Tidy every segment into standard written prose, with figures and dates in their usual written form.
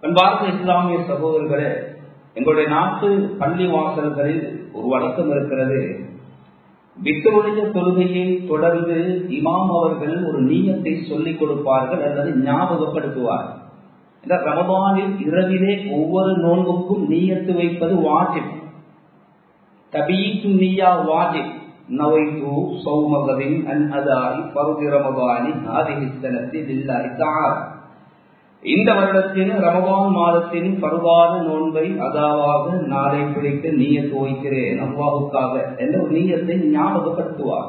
அன்பார்ந்த இஸ்லாமிய சகோதரர்களே, எங்களுடைய நாட்டு பள்ளி வாசல்களில் ஒரு வழக்கம் இருக்கிறது. விட்டுடைய தொழுகையை தொடர்ந்து இமாம் அவர்கள் ஒரு நீயத்தை சொல்லிக் கொடுப்பார்கள் அல்லது ஞாபகப்படுத்துவார்கள். இந்த ரமதானில் இரவிலே ஒவ்வொரு நோன்புக்கும் நீயத்து வைப்பது வாஜிப். தபீத்து நிய்யா வாஜிப். நவைத்து சௌமகதின் அன் அதாரி பருதி ரமதானி ஹாதிஹி ஸனத்தி லில்லாஹி தஆலா. இந்த வருடத்தின் ரமதான் மாதத்தின் பருவான நோன்பை அதாவது நாளை பிடித்து நீயத்து வைக்கிறேன் அல்லாஹ்வுக்காக என்ற ஒரு நீயத்தை ஞாபகப்படுத்துவார்.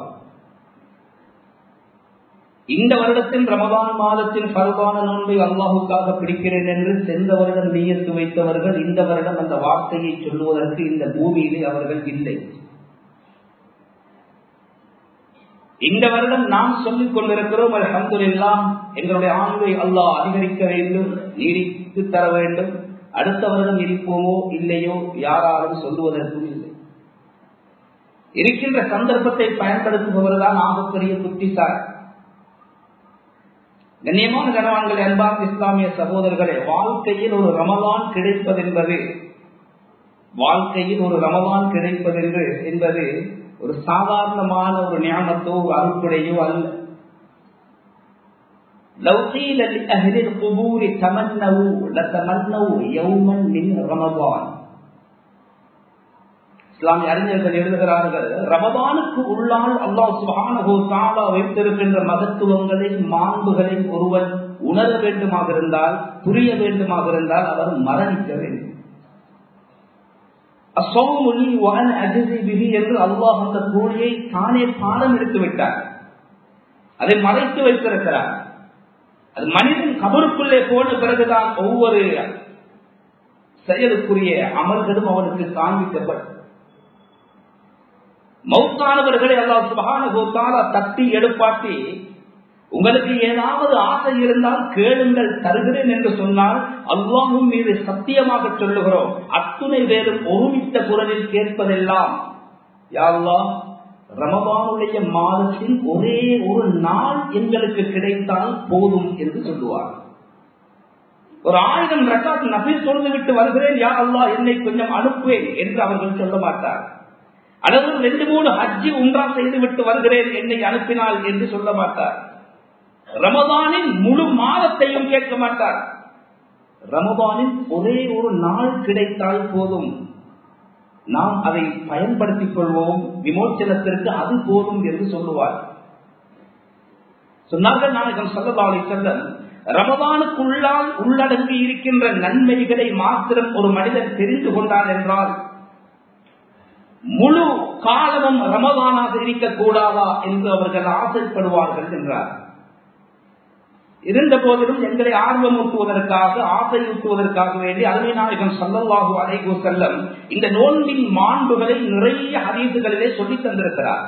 இந்த வருடத்தின் ரமதான் மாதத்தின் பருவான நோன்பை அல்லாஹ்வுக்காக பிடிக்கிறேன் என்று சென்ற வருடம் நீயத்து வைத்தவர்கள் இந்த வருடம் அந்த வார்த்தையை சொல்லுவதற்கு இந்த பூமியிலே அவர்கள் இல்லை. இந்த வருடம் நாம் சொல்லிக் கொண்டிருக்கிறோம், அல்ஹம்துலில்லாஹ், எங்களுடைய ஆண்மை அல்லாஹ் அதிகரிக்க வேண்டும், நீடித்து தர வேண்டும். அடுத்த வருடம் இருப்போமோ இல்லையோ யாராலும் சொல்லுவதற்கும் இல்லை. இருக்கின்ற சந்தர்ப்பத்தை பயன்படுத்துபவர்தான் ஆகப்பெரிய புத்திசாலி. கண்ணியமான கணவான்களே, அன்பார்ந்த இஸ்லாமிய சகோதரர்களே, வாழ்க்கையில் ஒரு ரமலான் கிடைப்பதென்பது என்பது ஒரு சாதாரணமான ஒரு ஞானத்தோ ஒரு அருட்படையோ அல்ல. لو قيل لأهل القبور تمنوا لتمنوا يوما من رمضان. இஸ்லாமிய அறிஞர்கள் எழுதுகிறார்கள், ரமதானுக்கு உள்ளால் அல்லாஹ் சுப்ஹானஹு வ தஆலா வைத்திருக்கின்ற மகத்துவங்களை மாண்புகளை ஒருவன் உணர வேண்டுமாக இருந்தால், புரிய வேண்டுமாக இருந்தால் அவர் மரணிக்க வேண்டும். என்று அல்லாஹ் அந்த கூலியை தானே பாடம் எடுத்து விட்டார். அதை மறைத்து வைத்திருக்கிறார். அது மனிதன் கபருக்குள்ளே போன பிறகுதான் ஒவ்வொரு செயலுக்குரிய அமல்களும் அவனுக்கு காண்பிக்கப்படும். மௌத்தானவர்களை அல்லாஹ் சுப்ஹானஹு வ தஆலா தட்டி எடுப்பாட்டி, உங்களுக்கு ஏதாவது ஆசை இருந்தால் கேளுங்கள் தருகிறேன் என்று சொன்னால், அல்லாஹ்வின் மீது சத்தியமாக சொல்லுகிறோம், அத்துணை பேரும் ஒருமித்த குரலில் கேட்பதெல்லாம், யா அல்லாஹ், ரமதானுடைய மாதத்தின் ஒரே ஒரு நாள் எங்களுக்கு கிடைத்தால் போதும் என்று சொல்லுவார். ஒரு 1000 ரக்காத் நஃபில் தொழுது விட்டு வருகிறேன், யா அல்லாஹ் என்னை கொஞ்சம் அனுப்புவேன் என்று அவர்கள் சொல்ல மாட்டார். அல்லது 2-3 ஹஜ்ஜி உம்ரா செய்து விட்டு வருகிறேன், என்னை அனுப்பினால் என்று சொல்ல மாட்டார். ரமதானின் முழு மாதத்தையும் கேட்க மாட்டார். ரமதானின் ஒரே ஒரு நாள் கிடைத்தால் போதும், நாம் அதை பயன்படுத்திக் கொள்வோம், விமோச்சனத்திற்கு அது போதும் என்று சொல்லுவார். சொன்னார்கள் நாயகம் ஸல்லல்லாஹு அலைஹி வஸல்லம், ரமதானுக்குள்ளால் உள்ளடங்கி இருக்கின்ற நன்மைகளை மாத்திரம் ஒரு மனிதன் தெரிந்து கொண்டான் என்றால், முழு காலமும் ரமதானாக இருக்கக்கூடாதா என்று அவர்கள் ஆசைப்படுவார்கள் என்றார். இருந்த போதிலும் எங்களை ஆர்வமூட்டுவதற்காக, ஆசையூட்டுவதற்காக வேண்டி அருமை நாயகம் ஸல்லல்லாஹு அலைஹி வஸல்லம் இந்த நோன்பின் மாண்புகளை நிறைய ஹதீஸுகளிலே சொல்லி தந்திருக்கிறார்.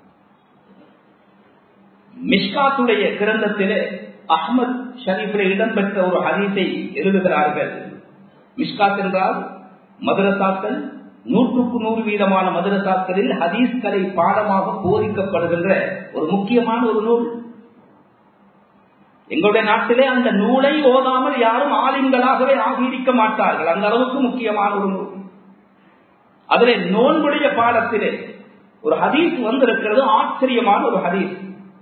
மிஷ்காத்துடைய கிரந்தத்திலே அஹ்மத் ஷரீஃபிலே இடம்பெற்ற ஒரு ஹதீஸை எழுதுகிறார்கள். மிஷ்காத் என்றால் மதரசாக்கள், 100% மதரசாக்களில் ஹதீஸ்களை பாடமாக போதிக்கப்படுகின்ற ஒரு முக்கியமான ஒரு நூல். எங்களுடைய நாட்டிலே அந்த நூலை ஓதாமல் யாரும் ஆலிம்களாகவே ஆகியிருக்க மாட்டார்கள். அந்த அளவுக்கு முக்கியமான ஒரு நூல். அதிலே நோன்புடைய பாடத்திலே ஒரு ஹதீஸ் வந்திருக்கிறது, ஆச்சரியமான ஒரு ஹதீஸ்.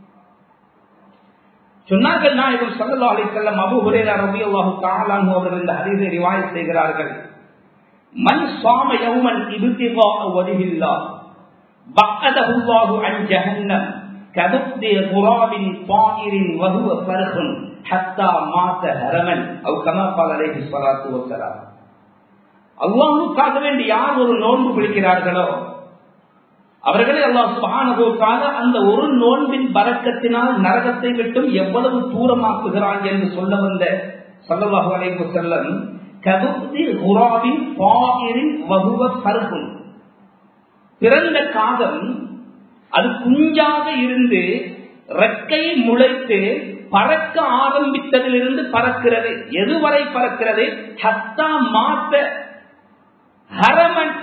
சொன்னார்கள் நாயகம் ஸல்லல்லாஹு அலைஹி வஸல்லம், அபூ ஹுரைரா ரலியல்லாஹு தஆலா அன்ஹு அவர்கள் இந்த ஹதீஸை ரிவாயத் செய்கிறார்கள். மன் ஸாம யௌமன் இப்திகா வஜ்ஹில்லாஹ் பஅதஹு அல்லாஹு அன் ஜஹன்னம் கதுப்தி குராபின் பாயிரின் வஹுவ ஃபர்ஹுன் ஹத்தா மாத ஹரமன் அவ் கமா क़ால அலைஹி ஸலாத்து வஸலாம். அல்லாஹ்வுக்காக வேண்டி யார் ஒரு நோன்பு பிடிக்கிறார்களோ அவர்களை அல்லாஹ் சுப்ஹானஹு வ தஆலா அந்த ஒரு நோன்பின் பரக்கத்தினால் நரகத்தை விட்டும் எவ்வளவு தூரமாக்குகிறான் என்று சொல்ல வந்த ஸல்லல்லாஹு அலைஹி வஸல்லம், கதுப்தி குராபின் பாயிரின் வஹுவ ஃபர்ஹுன், பிறந்த காகம் அது குஞ்சாக இருந்து ரெக்கை முளைத்து பறக்க ஆரம்பித்ததிலிருந்து பறக்கிறது. எதுவரை பறக்கிறது? ஹத்தா மாத்த ஹரமன்,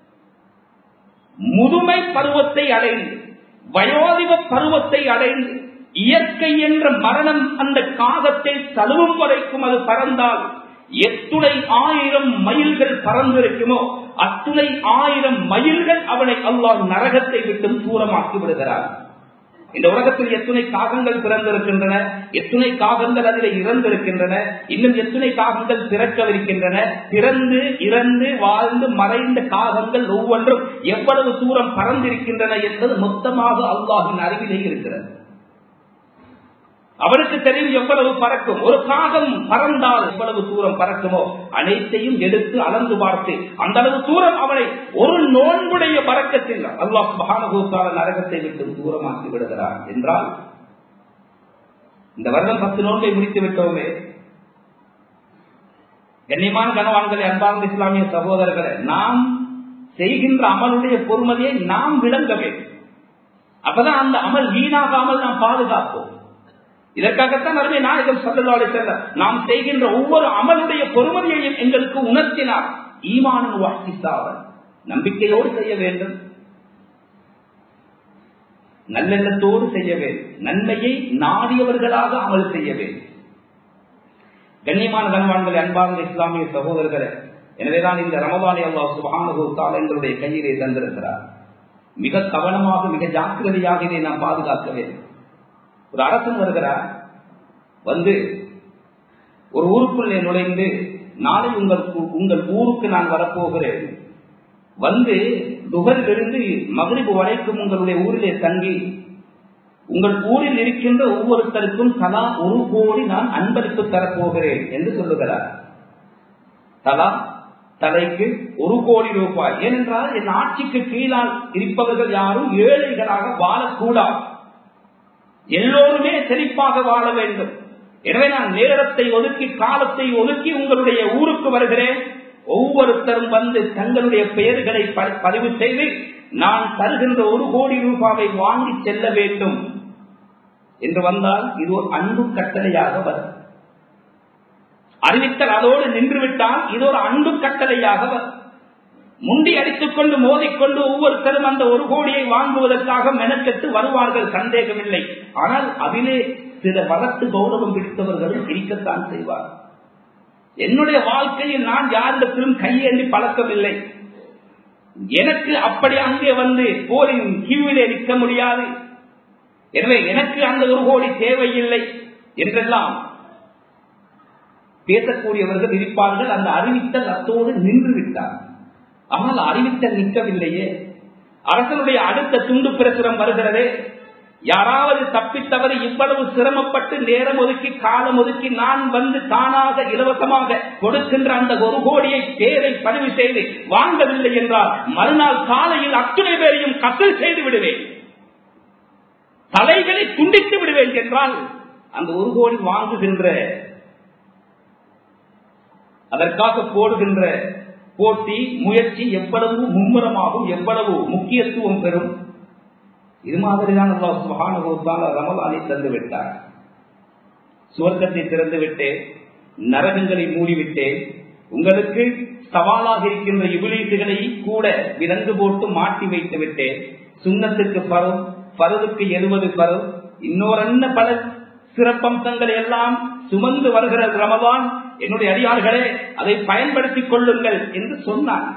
முதுமை பருவத்தை அடைந்து, வயோதிப பருவத்தை அடைந்து, இயற்கை என்ற மரணம் அந்த காகத்தை தழுவும் வரைக்கும் அது பறந்தால் எத்துணை 1000 மைல்கள் பறந்திருக்குமோ அத்துணை 1000 மைல்கள் அவனை அல்லாஹ் நரகத்தை விட்டு தூரமாக்கி விடுகிறார். இந்த உலகத்தில் எத்துணை காகங்கள் பிறந்திருக்கின்றன, எத்துணை காகங்கள் அதில் இறந்திருக்கின்றன, இன்னும் எத்துணை காகங்கள் பிறக்கவிருக்கின்றன. பிறந்து இறந்து வாழ்ந்து மறைந்த காகங்கள் ஒவ்வொன்றும் எவ்வளவு தூரம் பறந்திருக்கின்றன என்பது மொத்தமாக அல்லாஹின் அறிவிலே இருக்கிறது. அவருக்கு தெரியும் எவ்வளவு பறக்கும். ஒரு காகம் பறந்தால் எவ்வளவு தூரம் பறக்குமோ அனைத்தையும் எடுத்து அளந்து பார்த்து அந்த அளவு தூரம் அவனை ஒரு நோன்புடைய பறக்கத்தில் அல்லாஹ் சுப்ஹானஹு வ தஆலா நரகத்தை விட்டு தூரமாக்கி விடுகிறார் என்றால், இந்த வருடம் 10 நோன்பை முடித்து விட்டோமே. கண்ணியமான கனவான்களே, அன்பார்ந்த இஸ்லாமிய சகோதரர்களே, நாம் செய்கின்ற அமலுடைய பொறுமதியை நாம் விளங்க வேண்டும். அப்பதான் அந்த அமல் வீணாகாமல் நாம் பாதுகாப்போம். இதற்காகத்தான் அருமை நாயகம் ஸல்லல்லாஹு அலைஹி வஸல்லம் நாம் செய்கின்ற ஒவ்வொரு அமலுடைய பொறுமதியையும் எங்களுக்கு உணர்த்தினார். ஈமானுன் வ இஹ்திசாபன், நம்பிக்கையோடு செய்ய வேண்டும், நல்லெண்ணத்தோடு செய்ய வேண்டும், நன்மையை நாடியவர்களாக அமல் செய்ய வேண்டும். கண்ணியமான கனவான்களே, அன்பார்ந்த இஸ்லாமிய சகோதரர்களே, எனவேதான் இந்த ரமதானை அல்லாஹ் சுப்ஹானஹு வ தஆலா எங்களுடைய கையிலே தந்திருக்கிறார். மிக கவனமாக மிக ஜாக்கிரதையாக இதை நாம் பாதுகாக்க வேண்டும். ஒரு அரசன் வருகிறார், வந்து ஒரு ஊருக்குள்ளே நுழைந்து, நாளை உங்கள் ஊருக்கு நான் வரப்போகிறேன், வந்து துஹரிலிருந்து மக்ரிப் வரைக்கும் உங்களுடைய ஊரிலே தங்கி உங்கள் ஊரில் இருக்கின்ற ஒவ்வொருத்தருக்கும் தலா 1 கோடி நான் அன்பளிப்பு தரப்போகிறேன் என்று சொல்லுகிறார். தலா தலைக்கு 1 கோடி ரூபாய். ஏனென்றால் என் ஆட்சிக்கு கீழால் இருப்பவர்கள் யாரும் ஏழைகளாக வாழக்கூடாது, எல்லோருமே செழிப்பாக வாழ வேண்டும். எனவே நான் நேரத்தை ஒதுக்கி காலத்தை ஒதுக்கி உங்களுடைய ஊருக்கு வருகிறேன். ஒவ்வொருத்தரும் வந்து தங்களுடைய பெயர்களை பதிவு செய்து நான் தருகின்ற 1 கோடி ரூபாவை வாங்கி செல்ல வேண்டும் என்று வந்தால் இது ஒரு அன்பு கட்டளையாக வரும். அறிவித்தல் அதோடு நின்றுவிட்டால் இது ஒரு அன்பு கட்டளையாக வரும். முண்டி அடித்துக் கொண்டு மோதிக்கொண்டு ஒவ்வொருத்தரும் அந்த 1 கோடியை வாங்குவதற்காக மெனக்கெட்டு வருவார்கள், சந்தேகமில்லை. ஆனால் அதிலே சில வளர்த்து கௌரவம் பிடித்தவர்களும் இருக்கத்தான் செய்வார். என்னுடைய வாழ்க்கையில் நான் யாரிடத்திலும் கையேந்தி பழக்கமில்லை, எனக்கு அப்படி அங்கே வந்து போரின் கியூவிலே நிற்க முடியாது, எனவே எனக்கு அந்த 1 கோடி தேவையில்லை என்றெல்லாம் பேசக்கூடியவர்கள் இருப்பார்கள். அந்த அறிவித்தல் அத்தோடு நின்று விட்டார். ஆனால் அறிவித்தல் நிற்கவில்லையே. அரசனுடைய அடுத்த துண்டு பிரசுரம் வருகிறது. யாராவது தப்பித்தவர் இவ்வளவு சிரமப்பட்டு நேரம் ஒதுக்கி காலம் ஒதுக்கி நான் வந்து தானாக இலவசமாக கொடுக்கின்ற அந்த 1 கோடியை பேரை பதிவு செய்து வாங்கவில்லை என்றால் மறுநாள் காலையில் அத்துணை பேரையும் கத்தல் செய்து விடுவேன், தலைகளை துண்டித்து விடுவேன் என்றால் அந்த 1 கோடி வாங்குகின்ற அதற்காக போடுகின்ற போட்டி முயற்சி எவ்வளவு மும்முரமாகும், எவ்வளவு முக்கியத்துவம் பெறும். இது மாதிரிதான் அல்லாஹ் சுப்ஹானஹு வ தஆலா ரமலானை தந்து விட்டார். சுவர்க்கத்தை திறந்து விட்டேன், நரகங்களை மூடிவிட்டேன், உங்களுக்கு சவாலாக இருக்கின்ற இபிலீசுகளை கூட விலங்கு போட்டு மாட்டி வைத்து விட்டேன். சுன்னத்துக்கு பரும், பருவுக்கு 70 பரு, இன்னொரு பல சிறப்பம்சங்களை எல்லாம் சுமந்து வருகிற ரமலான். என்னுடைய அடியார்களே, அதை பயன்படுத்திக் கொள்ளுங்கள் என்று சொன்னார்.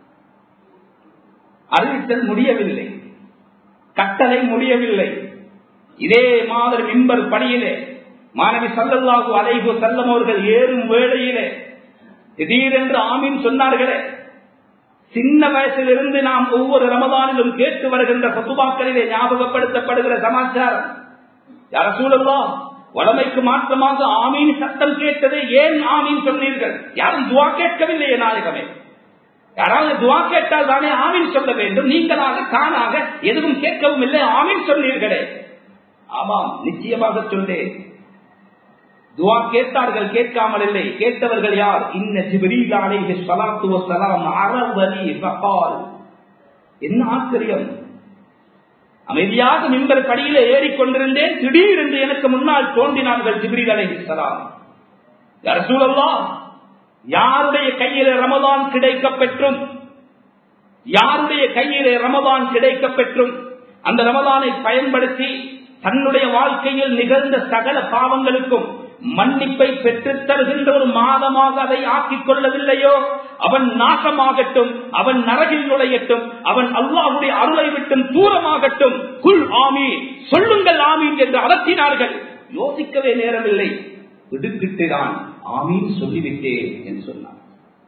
அறிவித்தல் முடியவில்லை, கட்டளை முடியவில்லை. இதே மாதிரி மிம்பர் படியிலே மாணவி ஸல்லல்லாஹு அலைஹி வஸல்லம் அவர்கள் ஏறும் வேளையிலே திடீரென்று ஆமீன் சொன்னார்களே. சின்ன வயசிலிருந்து நாம் ஒவ்வொரு ரமதானிலும் கேட்டு வருகின்ற ஃபத்வாக்களிலே ஞாபகப்படுத்தப்படுகிற சமாச்சாரம், யா ரசூலல்லாஹ், வளமைக்கு மாற்றமாக ஆமீன் சத்தம் கேட்டது, ஏன் ஆமீன் சொன்னீர்கள்? யாரும் துவா கேட்கவில்லையே நாயகமே. யாராவது துவா கேட்டால் தானே ஆமீன் சொல்ல வேண்டும், நீங்களாக தானாக எதுவும் கேட்கவும் இல்லை, ஆமீன் சொன்னீர்களே. ஆமாம், நிச்சயமாக சொல்லேன். துவா கேட்டார்கள், கேட்காமல் இல்லை. கேட்டவர்கள் யார்? இன்ன ஜிப்ரீல் அலைஹி ஸலாத்து வஸ்ஸலாம் அரவலி ஃபகால். என்ன ஆச்சரியம்! அமைதியாக மிம்பர் படியிலே ஏறிக்கொண்டிருந்தேன், திடீரென்று எனக்கு முன்னால் தோன்றினார்கள் ஜிப்ரீல் அலைஹிஸ்ஸலாம். யா ரசூலல்லாஹ், யாருடைய கையிலே ரமலான் கிடைக்க பெற்றும், யாருடைய கையிலே ரமலான் கிடைக்க பெற்றும் அந்த ரமலானை பயன்படுத்தி தன்னுடைய வாழ்க்கையில் நிகழ்ந்த சகல பாவங்களுக்கும் மன்னிப்பை பெற்றுத் தருகின்ற ஒரு மாதமாக அதை ஆக்கிக் கொள்ளவில்லையோ அவன் நாசமாகட்டும், அவன் நரகில் நுழையட்டும், அவன் அல்லாஹ்வுடைய அருளை விட்டும் தூரமாகட்டும். குல் ஆமீன், சொல்லுங்கள் ஆமீன் என்று அலத்தினார்கள். யோசிக்கவே நேரமில்லை, திடுக்கிட்டுதான் ஆமீன் சொல்லிவிட்டேன் என்று சொன்னார்.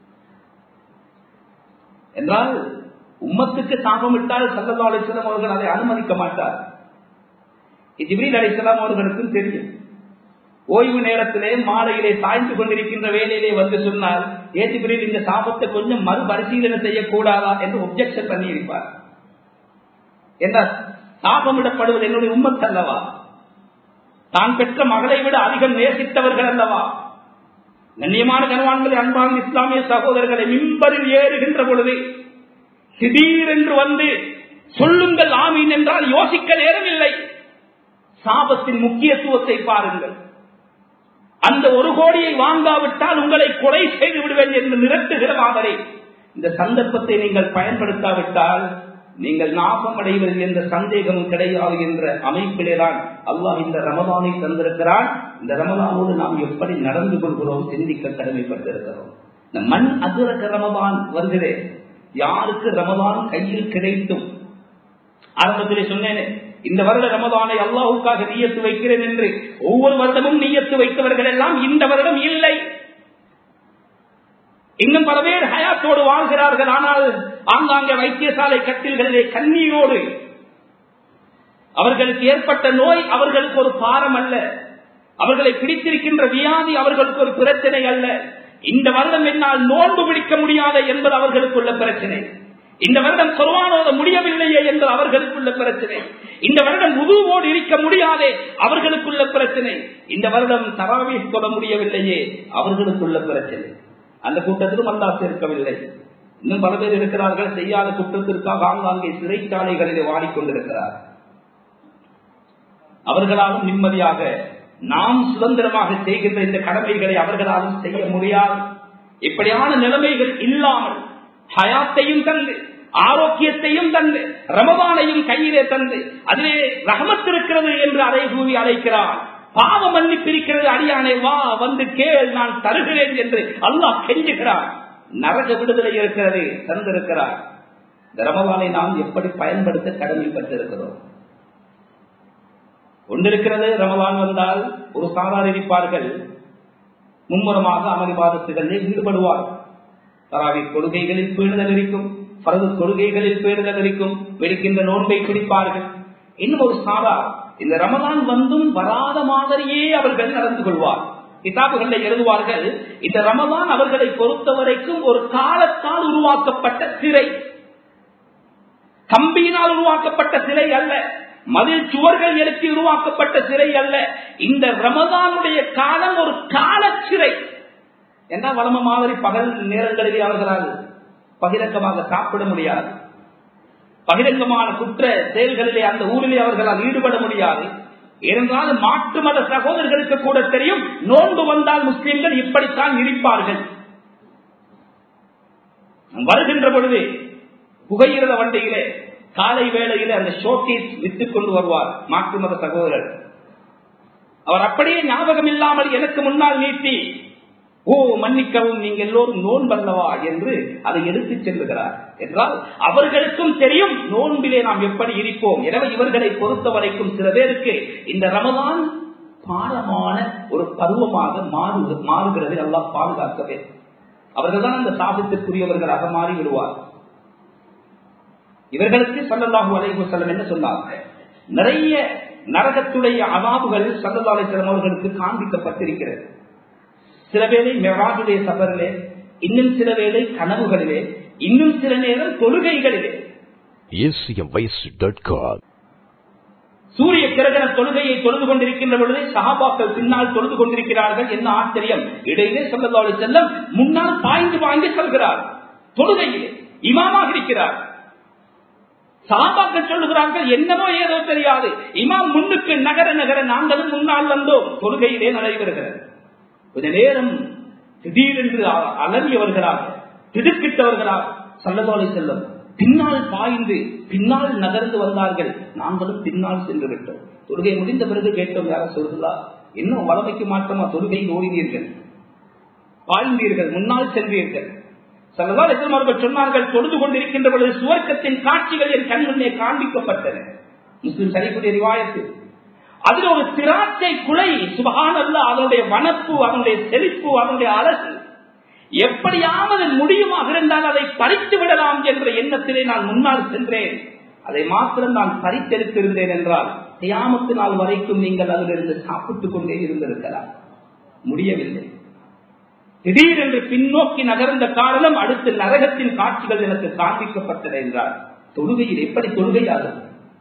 என்றால் உம்மத்துக்கு சாபமிட்டால் ஸல்லல்லாஹு அலைஹி வஸல்லம் அவர்கள் அதை அனுமதிக்க மாட்டார். ஜிப்ரீல் அலைஹிஸ்ஸலாம் அவர்களுக்கும் தெரியும். ஓய்வு நேரத்திலே மாலையிலே சாய்ந்து கொண்டிருக்கின்ற வேலையிலே வந்து சொன்னால், ஏ ஜிப்ரீல், இந்த சாபத்தை கொஞ்சம் மறுபரிசீலனை செய்யக்கூடாதா என்று ஒப்ஜெக்ஷன் பண்ணி இருப்பார். என்ன சாபமிடப்படுவது என்னுடைய உம்மத் அல்லவா? தான் பெற்ற மகளை விட அதிகம் நேசித்தவர்கள் அல்லவா? கண்ணியமான கனவான்களை, அன்பான இஸ்லாமிய சகோதரர்களை, மிம்பரில் ஏறுகின்ற பொழுது திடீரென்று வந்து சொல்லுங்கள் ஆமீன் என்றால் யோசிக்க நேரமில்லை. சாபத்தின் முக்கியத்துவத்தை பாருங்கள். அந்த 1 கோடியை வாங்காவிட்டால் உங்களை கொலை செய்து விடுவேன் என்று மிரட்டுகிற மாதிரி இந்த சந்தர்ப்பத்தை நீங்கள் பயன்படுத்தாவிட்டால் நீங்கள் நாசம் அடைவது என்ற சந்தேகமும் கிடையாது என்ற அமைப்பிலேதான் அல்லாஹ் இந்த ரமதானை தந்திருக்கிறான். இந்த ரமதானோடு நாம் எப்படி நடந்து கொள்கிறோம் சிந்திக்க கடமைப்பட்டிருக்கிறோம். இந்த மண் அதிரக ரமதான் வருகிறே, யாருக்கு ரமதான் கையில் கிடைத்தும், ஆரம்பத்திலே சொன்னேன், இந்த வருட ரமதானை அல்லாஹ்வுக்காக நியத்து வைக்கிறேன் என்று ஒவ்வொரு வருடமும் நியத்து வைத்தவர்கள் எல்லாம் இந்த வருடம் இல்லை. இன்னும் பல பேர் ஹயாத்தோடு வாழ்கிறார்கள். ஆனால் ஆங்காங்கே வைத்தியசாலை கட்டில்களிலே கண்ணீரோடு அவர்களுக்கு ஏற்பட்ட நோய் அவர்களுக்கு ஒரு பாரம் அல்ல, அவர்களை பிடித்திருக்கின்ற வியாதி அவர்களுக்கு ஒரு பிரச்சனை அல்ல. இந்த வருடம் என்னால் நோன்பு பிடிக்க முடியாத என்பது அவர்களுக்குள்ள பிரச்சனை. இந்த வருடம் குர்ஆன் ஓத முடியவில்லையே என்பது அவர்களுக்குள்ள பிரச்சனை. இந்த வருடம் வுதுவோடு இருக்க முடியாதே அவர்களுக்குள்ள பிரச்சனை. இந்த வருடம் தராவீஹ் தொழ முடியவில்லையே அவர்களுக்குள்ள பிரச்சனை. அந்த கூட்டத்திலும் அல்லாஹ் சேர்க்கவில்லை. இன்னும் பல பேர் இருக்கிறார்கள், செய்யாத குற்றத்திற்காக ஆங்காங்கே சிறைச்சாலைகளிலே வாடிக்கொண்டிருக்கிறார். அவர்களாலும் நிம்மதியாக நாம் சுதந்திரமாக செய்கின்ற இந்த கடமைகளை அவர்களாலும் செய்ய முடியாது. இப்படியான நிலைமைகள் இல்லாமல் ஹயாத்தையும் தந்து, ஆரோக்கியத்தையும் தந்து, ரமதானையும் கையிலே தந்து, அதிலே ரஹமத் இருக்கிறது என்று அதை கூறி அழைக்கிறார். பாவ மன்னிப்பிருக்கிறது, அடியானே வா வந்து கேள், நான் தருகிறேன் என்று அல்லாஹ் கெஞ்சுகிறார். நரக விடுதலை இருக்கிறது, தந்திருக்கிறார். இந்த ரமதானை நாம் எப்படி பயன்படுத்த கடமைப்பட்டிருக்கிறோம். ஒன்றிருக்கிறது, ரமதான் வந்தால் ஒரு சாரார் இருப்பார்கள், மும்முரமாக அமல் இபாதத்துகளில் ஈடுபடுவார். தராவீஹ் கொள்கைகளில் பேணுதல் இருக்கும், ஃபர்து கொள்கைகளில் பேணுதல் இருக்கும், வெடிக்கின்ற நோன்பை பிடிப்பார்கள். இன்னும் ஒரு சாரார் இந்த ரமதான் வந்தும் வராத மாதிரியே அவர்கள் நடந்து கொள்வார். கிதாபுகளை எழுதுவார்கள், இந்த ரமதான் அவர்களை பொறுத்தவரைக்கும் ஒரு காலத்தால் உருவாக்கப்பட்ட சிறை, கம்பியினால் உருவாக்கப்பட்ட சிறை அல்ல, மதில் சுவர்கள் எழுப்பி உருவாக்கப்பட்ட சிறை அல்ல. இந்த ரமதானுடைய காலம் ஒரு கால சிறை. என்ன வளம மாதிரி பகல் நேரங்களிலே அவர்களால் பகிரங்கமாக சாப்பிட முடியாது, பகிரங்கமான குற்ற செயல்களிலே அந்த ஊரிலே அவர்களால் ஈடுபட முடியாது. இருந்தாலும் மாற்று மத சகோதரர்களுக்கு கூட தெரியும், நோன்பு வந்தால் முஸ்லிம்கள் இப்படித்தான் இருப்பார்கள். வருகின்ற பொழுது புகையிரத வண்டியிலே காலை வேளையிலே அந்த ஷோகேஸ் விட்டுக் கொண்டு வருவார் மாற்று மத சகோதரர். அவர் அப்படியே ஞாபகம் இல்லாமல் எனக்கு முன்னால் நீட்டி, ஓ மன்னிக்கவும், நீங்க எல்லோரும் நோன்பல்லவா என்று அதை எடுத்துச் செல்லுகிறார். என்றால் அவர்களுக்கும் தெரியும் நோன்பிலே நாம் எப்படி இருப்போம். எனவே இவர்களை பொறுத்த வரைக்கும் சில பேருக்கு இந்த ரமதான் பாரமான ஒரு பருவமாக மாறுகிறது. அல்லாஹ் பாதுகாக்கவே. அவர்கள் தான் அந்த சாபத்திற்குரியவர்களாக மாறி விடுவார். இவர்களுக்கு ஸல்லல்லாஹு அலைஹி வஸல்லம் என்ன சொன்னாங்க? நிறைய நரகத்துடைய அதாபுகள் ஸல்லல்லாஹு அலைஹி வஸல்லம் அவர்களுக்கு காண்பிக்கப்பட்டிருக்கிறது. சில வேளை மிஅராஜுடைய சபரிலே, இன்னும் சில வேளை கனவுகளிலே, இன்னும் சில நேரம் தொழுகைகளிலே. சூரிய கிரகண தொழுகையை தொழுது கொண்டிருக்கின்ற பொழுது சஹாபாக்கள் பின்னால் தொழுது கொண்டிருக்கிறார்கள். என்ன ஆச்சரியம்! இடையிலே ஸல்லல்லாஹு அலைஹி வஸல்லம் முன்னால் பாய்ந்து பாய்ந்து செல்கிறார். தொழுகையிலே இமாமாக இருக்கிறார். சஹாபாக்கள் சொல்லுகிறார்கள், என்னமோ ஏதோ தெரியாது, இமாம் முன்னுக்கு நகர நகர நாங்களும் முன்னால் வந்தோம். தொழுகையிலே நடைபெறுகிறது. கொஞ்ச நேரம் திடீரென்று அலறியவர்களாக, திடுக்கிட்டவர்களாக ஸல்லல்லாஹு அலைஹி வஸல்லம் பின்னால் பாய்ந்து பின்னால் நகர்ந்து வந்தார்கள். நாங்களும் பின்னால் சென்று விட்டோம். தொழுகை முடிந்த பிறகு கேட்டோம், யார சொல்லுங்களா, இன்னும் வளமைக்கு மாற்றமா தொழுகையில் ஓடினீர்கள், வாழ்ந்தீர்கள், முன்னால் செல்வீர்கள். ஸல்லல்லாஹு அலைஹி வஸல்லம் அவர்கள் சொன்னார்கள், தொழுது கொண்டிருக்கின்ற பொழுது சுவர்க்கத்தின் காட்சிகள் என் கண் முன்னே காண்பிக்கப்பட்டன. முஸ்லிம் ஷரீஃபுடைய ரிவாயத்து. அதில் ஒரு திராட்சை குலை, சுப்ஹானல்லாஹ், அதனுடைய வனப்பு, அதனுடைய செழிப்பு, அதனுடைய அழகு, எப்படியாவது முடியுமாக இருந்தால் அதை பறித்து விடலாம் என்ற எண்ணத்திலே நான் முன்னால் சென்றேன். அதை மாத்திரம் நான் பறித்தெடுத்திருந்தேன் என்றால் கியாமத்து நாள் வரைக்கும் நீங்கள் அதிலிருந்து சாப்பிட்டுக் கொண்டே இருந்திருக்கலாம். முடியவில்லை. திடீரென்று பின்னோக்கி நகர்ந்த காரணம் அடுத்த நரகத்தின் காட்சிகள் எனக்கு காண்பிக்கப்பட்டன என்றார். தொழுகையில் எப்படி தொழுகையாகும்?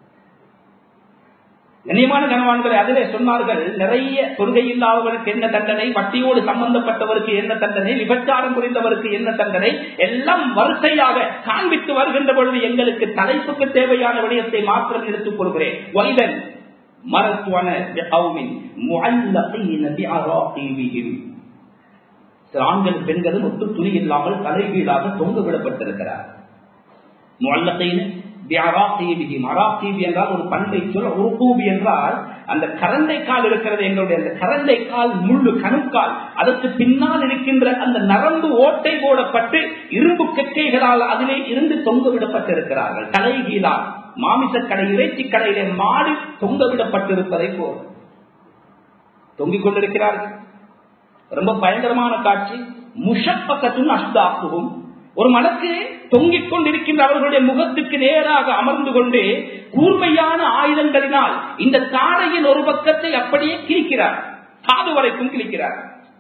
கண்ணியமான கணவான்களை அதிலே சொன்னார்கள், நிறைய தொழுகை இல்லாதவருக்கு என்ன தண்டனை, வட்டியோடு சம்பந்தப்பட்டவருக்கு என்ன தண்டனை, விபச்சாரம் புரிந்தவருக்கு என்ன தண்டனை, எல்லாம் வரிசையாக காண்பித்து வருகின்ற பொழுது எங்களுக்கு தலைப்புக்கு தேவையான விடயத்தை மாத்திரம் எடுத்துக் கொள்கிறேன். வைதன் மரத்துவன ஆண்கள் பெண்களும் ஒட்டு துணி இல்லாமல் தலைகீழாக தொங்க விடப்பட்டிருக்கிறார். என்றால் ஒரு பண்பை சொல், உருகூபி என்றால் அந்த கரண்டை கால் இருக்கிறது, எங்களுடைய அந்த கரண்டை கால் முள்ளு கணுக்கால், அதற்கு பின்னால் இருக்கின்ற அந்த நரம்பு ஓட்டை போடப்பட்டு இரும்பு கெட்டைகளால் அதிலே இருந்து தொங்க விடப்பட்டிருக்கிறார்கள். தலைகீழால் மாமிசக்கடை, இறைச்சி கடையிலே மாடு தொங்க விடப்பட்டிருப்பதை போல தொங்கிக் கொண்டிருக்கிறார்கள். ரொம்ப பயங்கரமான காட்சி. முஷப்பக்கத்தும் அஷ்தாக்குவும், ஒரு மலக்கு தொங்கிக் கொண்டிருக்கின்ற அவர்களுடைய முகத்துக்கு நேராக அமர்ந்து கொண்டு கூர்மையான ஆயுதங்களினால் இந்த தாடையின் ஒரு பக்கத்தை அப்படியே கிழிக்கிறார், காது வரைக்கும் கிழிக்கிறார்.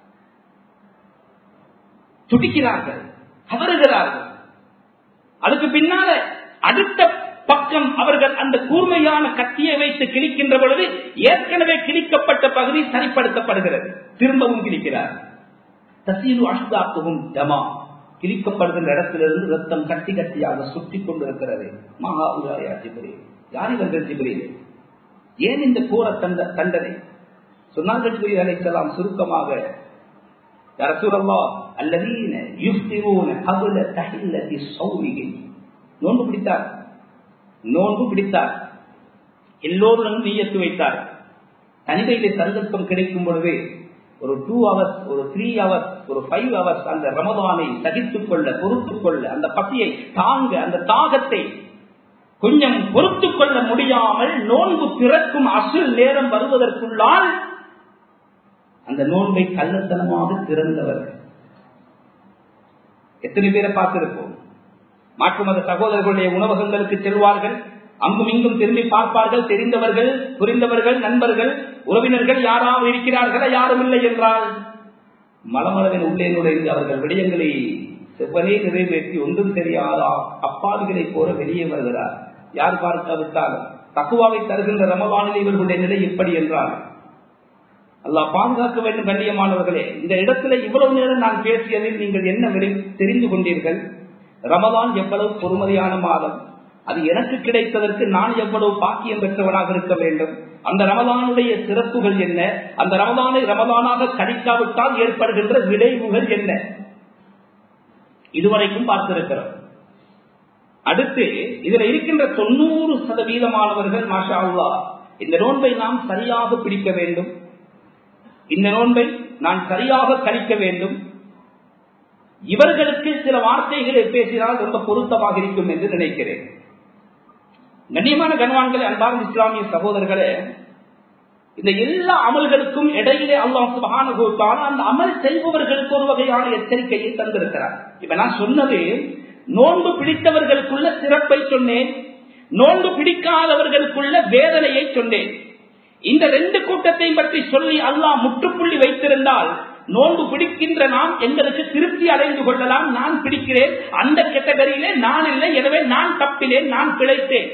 துடிக்கிறார்கள், கவருகிறார்கள். அதுக்கு பின்னால அடுத்த பக்கம் அவர்கள் அந்த கூர்மையான கத்தியை வைத்து கிழிக்கின்ற பொழுது ஏற்கனவே கிழிக்கப்பட்ட பகுதி சரிப்படுத்தப்படுகிறது, திரும்பவும் கிழிக்கிறார். தசீரு அஷ்தாக்குவும் ஜமா, கிழிக்கப்படுகின்ற இடத்திலிருந்து ரத்தம் கட்டி கட்டியாக சுற்றி கொண்டிருக்கிறது. மகா உதாயா ஜிப்ரீல், யார் இவர்கள் ஜிப்ரீல், ஏன் இந்த கோர தண்டனை சொன்னார்கள்? ஜிப்ரீல் அலைஹிஸ்ஸலாம் சுருக்கமாக, யா ரசூலல்லாஹ் அல்லதீன யுஃப்திரூன கப்ல தஹில்லதி ஸௌமிஹி, நோன்பு பிடித்தார், எல்லோரும் நியத்து வைத்தார். தனிமையிலே சந்தர்ப்பம் கிடைக்கும் பொழுது ஒரு 2 hours, ஒரு 3 hours, ஒரு 5 hours அந்த ரமதானை சகித்துக் கொள்ள, பொறுத்துக் கொள்ள, அந்த பசியை தாங்க, அந்த தாகத்தை கொஞ்சம் பொறுத்துக் கொள்ள முடியாமல் நோன்பு பிறக்கும் அசுல் நேரம் வருவதற்குள்ளால் அந்த நோன்பை கள்ளத்தனமாக திறந்தவர்கள் எத்தனை பேரை பார்த்திருப்போம். மாற்று மத சகோதரர்களுடைய உணவகங்களுக்கு செல்வார்கள், அங்கும் இங்கும் திரும்பி பார்ப்பார்கள். தெரிந்தவர்கள், புரிந்தவர்கள், நண்பர்கள், உறவினர்கள் யாராவது இருக்கிறார்களா? யாரும் இல்லை என்றால் மலமளவின் உள்ளே நுழைந்து அவர்கள் விடயங்களை செவ்வனே நிறைவேற்றி ஒன்றும் தெரியாதா அப்பாவிகளை போல வெளியே வருகிறார். யார் பார்க்காவிட்டால் தக்குவாவை தருகின்ற ரமலானில் இவர்களுடைய நிலை எப்படி என்றால் அல்லாஹ் பாதுகாக்க வேண்டும். கண்ணியமானவர்களே, இந்த இடத்துல இவ்வளவு நேரம் நான் பேசியதில் நீங்கள் என்ன தெரிந்து கொண்டீர்கள்? ரமலான் எவ்வளவு பொறுமதியான மாதம், அது எனக்கு கிடைத்ததற்கு நான் எவ்வளவு பாக்கியம் பெற்றவனாக இருக்க வேண்டும், அந்த ரமலானுடைய சிறப்புகள் என்ன, அந்த ரமலானை ரமலானாக கணிக்காவிட்டால் ஏற்படுகின்ற விளைவுகள் என்ன, இதுவரைக்கும் பார்த்திருக்கிறோம். அடுத்து இதில் இருக்கின்ற 90% மாஷா அல்லாஹ் இந்த நோன்பை நாம் சரியாக பிடிக்க வேண்டும், இந்த நோன்பை நான் சரியாக கழிக்க வேண்டும். இவர்களுக்கு சில வார்த்தைகளை பேசினால் ரொம்ப பொருத்தமாக இருக்கும் என்று நினைக்கிறேன். கண்ணியமான கண்வான்களே, அன்பார்ந்த இஸ்லாமிய சகோதரர்களே, இந்த எல்லா அமல்களுக்கும் இடையிலே அல்லாஹ் சுப்ஹானஹு வ தஆலா அந்த அமல் செய்பவர்களுக்கு ஒரு வகையான எச்சரிக்கையை தந்திருக்கிறார். இப்ப நான் சொன்னது நோன்பு பிடித்தவர்களுக்குள்ள சிறப்பை சொன்னேன், நோன்பு பிடிக்காதவர்களுக்குள்ள வேதனையை சொன்னேன். இந்த 2 கூட்டத்தை பற்றி சொல்லி அல்லாஹ் முற்றுப்புள்ளி வைத்திருந்தால் நோன்பு பிடிக்கின்ற நாம் எங்களுக்கு திருப்தி அடைந்து கொள்ளலாம். நான் பிடிக்கிறேன், அந்த கேட்டகரியிலே நான் இல்லை, எனவே நான் தப்பினேன், நான் பிழைத்தேன்.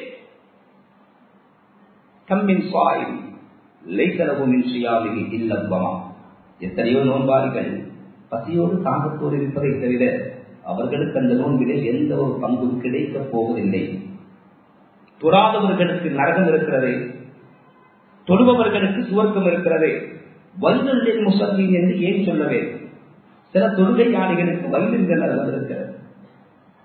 எத்தனையோ நோன்பாளிகள் பசியோடு தாகத்தோடு இருப்பதை தவிர அவர்களுக்கு அந்த நோன்பிலே எந்த ஒரு பங்கும் கிடைக்கப் போவதில்லை. தொழாதவர்களுக்கு நரகம் இருக்கிறது, தொழுபவர்களுக்கு சுவர்க்கம் இருக்கிறது. வல்லுள்ளில் முசல்லீன் என்று ஏன் சொல்ல வேண்டும்? சில தொழுகையாளிகளுக்கு வல்லுங்க நரகம் இருக்கிறது.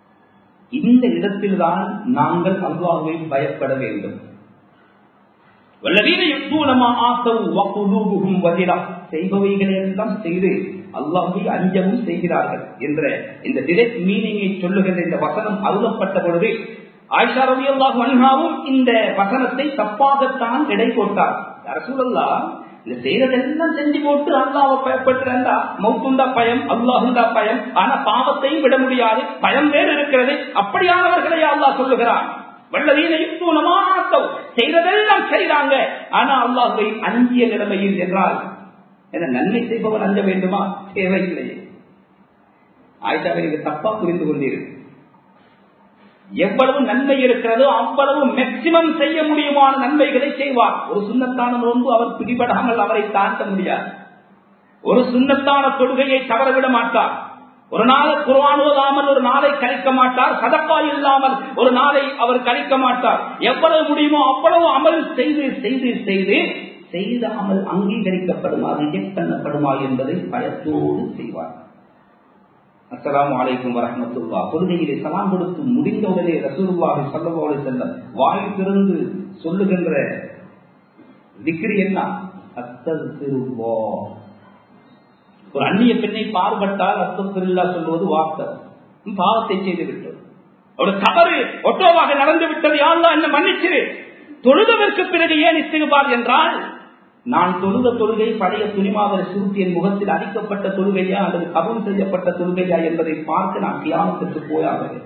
இந்த இடத்தில்தான் நாங்கள் அல்லாஹ்வை பயப்பட வேண்டும். வல்லதீன யுக்தூனமா ஆதவு வகுலூபுஹும் வஜிலா, செய்பவைகளை எல்லாம் செய்து அல்லாஹ்வை அஞ்சவும் செய்கிறார்கள் என்ற இந்த டிரெக்ட் மீனிங்கை சொல்லுகின்ற இந்த வசனம் அருளப்பட்ட பொழுது ஆயிஷா ரலியல்லாஹு அன்ஹாவும் இந்த வசனத்தை தப்பாகத்தான் எடை போட்டார். ரசூலுல்லாஹ் இந்த செய்யறதெல்லாம் செஞ்சு போட்டு அல்லாஹ்வை பயப்பட்டுறா, மௌத்துண்டா பயம், அல்லாஹுண்டா பயம், ஆனா பாவத்தையும் விட முடியாது, பயம் வேறு இருக்கிறது. அப்படியானவர்களை அல்லாஹ் சொல்லுகிறான். வல்லதீன யுக்தூனமா ஆதவு, செய்யறதெல்லாம் செய்றாங்க, ஆனா அல்லாஹ்வை அஞ்சிய நிலைமையில் என்றால் என்ன? நன்மை செய்பவன் அஞ்ச வேண்டுமா? தேவையில்லையே. ஆயிஷாவை நீங்க தப்பா புரிந்து கொண்டீர்கள். எவ்வளவு நன்மை இருக்கிறதோ அவ்வளவு மேக்சிமம் செய்ய முடியுமான நன்மைகளை செய்வார். ஒரு சுன்னத்தான நோன்பு அவர் பிடிபடாமல் அவரை தாண்ட முடியாது. ஒரு சுன்னத்தான தொழுகையை தவறவிட மாட்டார். ஒரு நாள் குர்ஆன் ஓதாமல் ஒரு நாளை கழிக்க மாட்டார். சதக்கா இல்லாமல் ஒரு நாளை அவர் கழிக்க மாட்டார். எவ்வளவு முடியுமோ அவ்வளவு அமல் செய்து செய்து செய்து செய்த அமல் அங்கீகரிக்கப்படுமா, ரிஜெக்ட் பண்ணப்படுமா என்பதை பயத்தோடு செய்வார். அஸ்ஸலாமு அலைக்கும் வரஹ்மத்துல்லாஹ். தொழுகையிலே சலாம் கொடுத்து முடிந்தவுடனே ரசூலுல்லாஹி ஸல்லல்லாஹு அலைஹி வஸல்லம் வாய் திறந்து சொல்லுகின்ற திக்ர் என்ன? அஸ்தக்ஃபிருல்லாஹ். ஒரு அந்நிய பெண்ணை பார்பட்டால் அஸ்தக்ஃபிருல்லாஹ் சொல்வது வார்த்தை, பாவத்தை செய்து விட்டது, ஒரு தவறு ஒட்டோவாக நடந்து விட்டது, யா அல்லாஹ் என்ன மன்னிச்சிரு. தொழுததற்கு பிறகு ஏன் இஸ்திக்பார் என்றால், நான் தொழுத தொழுகை பழைய துணிமாவரை சுருட்டி என் முகத்தில் அடிக்கப்பட்ட தொழுகையா அல்லது கபூல் செய்யப்பட்ட தொழுகையா என்பதை பார்த்து நான் கியாமத்துக்கு போயாகிறேன்.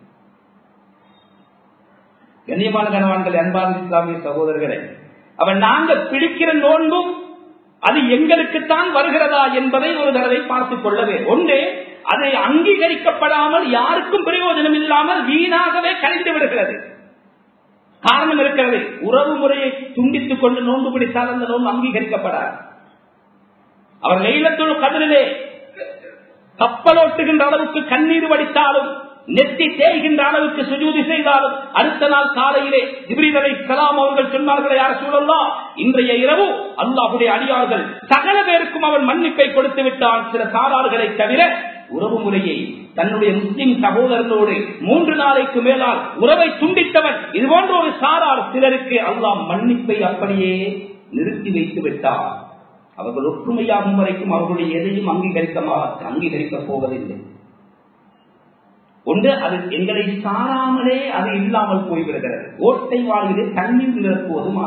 கண்ணியமான கணவான்கள், அன்பான இஸ்லாமிய சகோதரர்களே, அவன் நாங்கள் பிடிக்கிற நோன்பும் அது எங்களுக்குத்தான் வருகிறதா என்பதை ஒரு தடவை பார்த்துக் கொள்ளவே. ஒன்று, அதை அங்கீகரிக்கப்படாமல் யாருக்கும் பிரயோஜனம் இல்லாமல் வீணாகவே கழிந்து விடுகிறது. காரணம் இருக்கிறது. உறவு முறையை துண்டித்துக் கொண்டு நோன்பு பிடித்தால் அந்த நோன்பு அங்கீகரிக்கப்படாது. அவர் லைலத்துல் கத்ரிலே கப்பலோட்டுகின்ற அளவுக்கு கண்ணீர் வடித்தாலும், நெத்தி தேய்கின்ற அளவுக்கு சுஜூதி செய்தாலும், அடுத்த நாள் காலையிலே ஜிப்ரீல் அலைஹிஸ்ஸலாம் அவர்கள் சொன்னார்களே, யா ரசூலல்லாஹ், இன்றைய இரவு அல்லாஹ்வுடைய அடியார்கள் சகல பேருக்கும் அவன் மன்னிப்பை கொடுத்து விட்டான், சில சாரார்களை தவிர உறவு முறையை தன்னுடைய முஸ்லிம் சகோதரனோடு 3 நாளைக்கு மேலால் உறவை துண்டித்தவன் இது போன்ற ஒரு சாரார் சிலருக்கு அல்லாஹ் மன்னிப்பை அப்படியே நிறுத்தி வைத்து விட்டார். அவர்கள் ஒற்றுமையாகும் வரைக்கும் அவர்களுடைய எதையும் அங்கீகரிக்கப் போவதில்லை. ஒன்று, அது எங்களை சாராமலே அது இல்லாமல் போய்விடுகிறது. ஓட்டை வாயிலே தண்ணீர் நிரப்புவதும்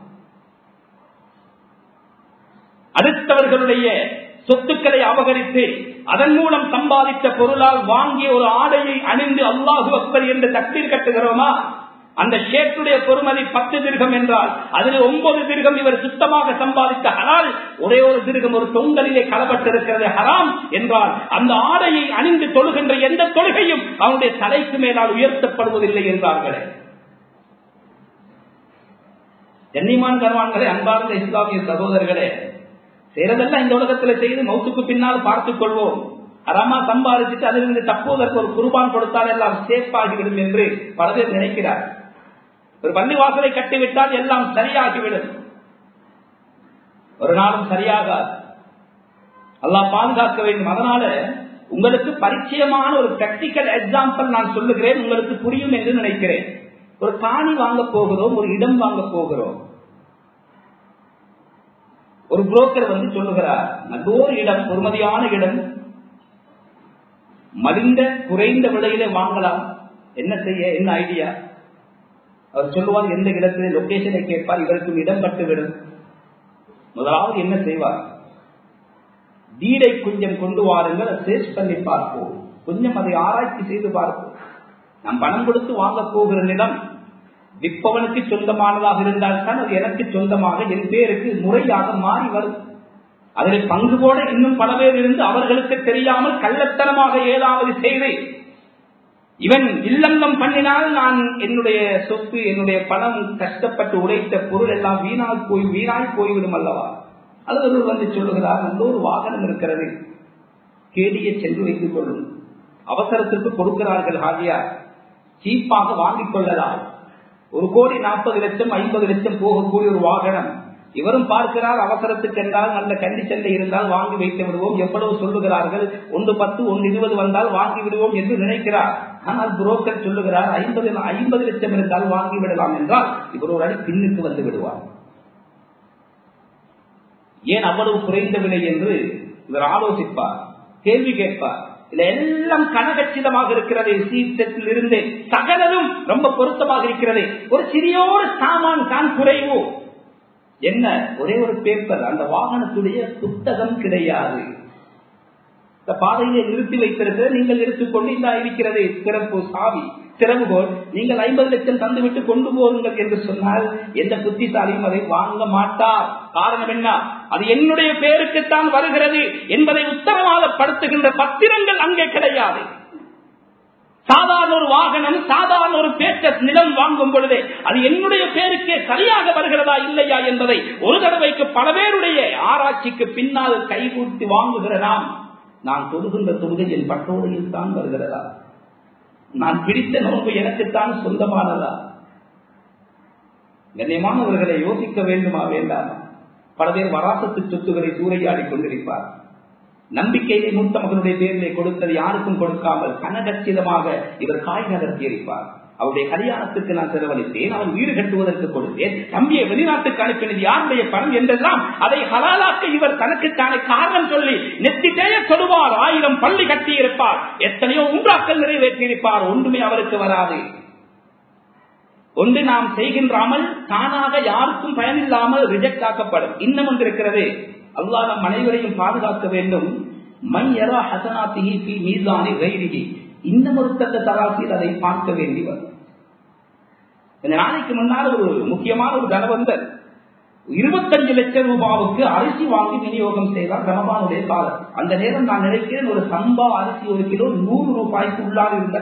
அடுத்தவர்களுடைய சொத்துக்களை அபகரித்து அதன் மூலம் சம்பாதித்த பொருளால் வாங்கிய ஒரு ஆடையை அணிந்து அல்லாஹு அக்பர் என்று தக்பீர் கட்டுகிறோமா? அந்த ஷேக்குடைய பொறுமதி 10 திர்கம் என்றால் அதில் 9 திர்கம் இவர் சுத்தமாக சம்பாதித்த ஹலால், ஒரே ஒரு திர்கம் ஒரு தொங்கலிலே கலப்பட்டிருக்கிறது ஹராம் என்றால் அந்த ஆடையை அணிந்து தொழுகின்ற எந்த தொழுகையும் அவனுடைய தலைக்கு மேலால் உயர்த்தப்படுவதில்லை என்றார்களே. கண்ணியமான கர்வான்களே, அன்பார்ந்த இஸ்லாமிய சகோதரர்களே, செய்யறதெல்லாம் இந்த உலகத்தில் செய்து மௌத்துக்கு பின்னால் பார்த்துக் கொள்வோம். ஹராமா சம்பாதிச்சுட்டு அதிலிருந்து தப்புவதற்கு ஒரு குர்பான் கொடுத்தால் எல்லாம் சேஃப் ஆகிவிடும் என்று பல பேர் நினைக்கிறார். ஒரு பள்ளிவாசலை கட்டிவிட்டால் எல்லாம் சரியாகிவிடும். ஒரு நாளும் சரியாக அல்லாஹ் பாதுகாக்க வேண்டும். அதனால உங்களுக்கு பரிச்சயமான ஒரு பிராக்டிக்கல் எக்ஸாம்பிள் நான் சொல்லுகிறேன், உங்களுக்கு புரியும் என்று நினைக்கிறேன். ஒரு காணி வாங்க போகிறோம், ஒரு இடம் வாங்க போகிறோம். ஒரு புரோக்கர் வந்து சொல்லுகிறார், நல்ல ஒரு இடம், பொறுமதியான இடம், மலிந்த குறைந்த விலையில வாங்கலாம், என்ன செய்ய, என்ன ஐடியா? அவர் சொல்லுவார், எந்த இடத்துல லொகேஷனை கேட்பார், இவருக்கும் இடம் பட்டுவிடும். முதலாவது என்ன செய்வார்? வீடை கொஞ்சம் கொண்டு வாருங்கள், சர்ச் பண்ணி பார்ப்போம், கொஞ்சம் அதை ஆராய்ச்சி செய்து பார்ப்போம். நாம் பணம் கொடுத்து வாங்க போகிற நிலம் விற்பவனுக்கு சொந்தமானதாக இருந்தால் தான் அது எனக்கு சொந்தமாக என் பேருக்கு முறையாக மாறி வரும். அதில் பங்கு போட இன்னும் பல பேர் இருந்து அவர்களுக்கு தெரியாமல் கள்ளத்தனமாக ஏதாவது செய்து இவன் இல்லங்கம் பண்ணினால் நான் என்னுடைய சொத்து, என்னுடைய பணம், கஷ்டப்பட்டு உழைத்த பொருள் எல்லாம் வீணாய் போய்விடும் அல்லவா? அது வந்து சொல்லுகிறார், நல்ல ஒரு வாகனம் இருக்கிறது, கேடியை சென்று வைத்துக் கொள்ளும், அவசரத்திற்கு கொடுக்கிறார்கள் ஹாஜியா, சீப்பாக வாங்கிக் கொள்ளலாம், 1,40,00,000 50,00,000 போகக்கூடிய ஒரு வாகனம். இவரும் பார்க்கிறார், அவசரத்துக்கு என்றால் நல்ல கண்டிஷன்ல இருந்தால் வாங்கி வைத்து விடுவோம், எவ்வளவு சொல்லுகிறார்கள், 1,10 1,20 வந்தால் வாங்கி விடுவோம் என்று நினைக்கிறார். ஆனால் புரோக்கர் சொல்லுகிறார் 50,00,000 இருந்தால் வாங்கி விடலாம் என்றால் இவர் ஒரு அடி பின்னுக்கு வந்து விடுவார். ஏன் அவ்வளவு குறைந்த விலை என்று இவர் ஆலோசிப்பார், கேள்வி கேட்பார். இதுல எல்லாம் கனகச்சிதமாக இருக்கிறது. சீட்டத்தில் இருந்து சகலரும் ரொம்ப பொருத்தமாக இருக்கிறது. ஒரு சிறியோரு சாமான் தான் குறைவோ என்ன, ஒரே ஒரு பேப்பர், அந்த வாகனத்துடைய புத்தகம் கிடையாது. இந்த பாதையிலே நிறுத்தி வைத்திருக்கிற நீங்கள் எடுத்துக்கொண்டு இந்த இருக்கிறது சிறப்பு சாவி திறவுகோல், நீங்கள் 50 லட்சம் தந்துவிட்டு கொண்டு போருங்கள் என்று சொன்னால் எந்த புத்திசாலியும் அதை வாங்க மாட்டார். காரணம் என்ன? அது என்னுடைய பேருக்குத்தான் வருகிறது என்பதை உத்தரவாதப்படுத்துகின்ற பத்திரங்கள் அங்கே கிடையாது. சாதாரண ஒரு வாகனம், சாதாரண ஒரு பேச்சஸ் நிலம் வாங்கும் பொழுதே அது என்னுடைய பேருக்கே சரியாக வருகிறதா இல்லையா என்பதை ஒரு தடவைக்கு பல பேருடைய ஆராய்ச்சிக்கு பின்னால் கைகூட்டி வாங்குகிற நான் தொழுகின்ற தொழுகை என் பட்டோடையில் தான் வருகிறதா, நான் பிடித்த நோன்பு எனக்குத்தான் சொந்தமானதா? கண்ணியமானவர்களை யோசிக்க வேண்டுமா வேண்டாமா? பல பேர் வராசத்து சொத்துக்களை சூறையாடி கொண்டிருப்பார். நம்பிக்கையை மூத்த மகனுடைய பேரிலே கொடுத்தது யாருக்கும் கொடுக்காமல் கனகச்சிதமாக இவர் காய் நகர்த்தியிருப்பார். அவருடைய கல்யாணத்துக்கு நான் செலவழித்தேன், அவன் வீடு கட்டுவதற்கு கொடுத்தேன், தம்பியை வெளிநாட்டுக்கு அனுப்பினது யாருடைய பணம் என்றெல்லாம் அதை ஹலாலாக்க இவர் தனக்குத்தானே காரணம் சொல்லி நெத்திட்டே சொல்லுவார். 1000 பள்ளி கட்டியிருப்பார், எத்தனையோ உம்ராக்கள் நிறைவேற்றியிருப்பார், ஒன்றுமே அவருக்கு வராது. ஒன்று நாம் செய்கின்றாமல் தானாக யாருக்கும் பயனில்லாமல் ரிஜெக்ட் ஆக்கப்படும். இன்னும் ஒன்று இருக்கிறது, அல்லாஹ் நம் அனைவரையும் பாதுகாக்க வேண்டும். மையரா ஹசனாத்திஹி ஃபீ மீசானி கைரிஹி, இன்னும் ஒரு தக்க தராசில் அதை பார்க்க வேண்டி வரும். இந்த நாளைக்கு முன்னால் ஒரு முக்கியமான ஒரு தனவந்தர் 25 லட்சம் ரூபாவுக்கு அரிசி வாங்கி விநியோகம் செய்தார் ரமபானுடைய காலம். அந்த நேரம் நான் நினைக்கிறேன் ஒரு சம்பா அரிசி ஒரு கிலோ 100 ரூபாய்க்கு உள்ளாக இருந்த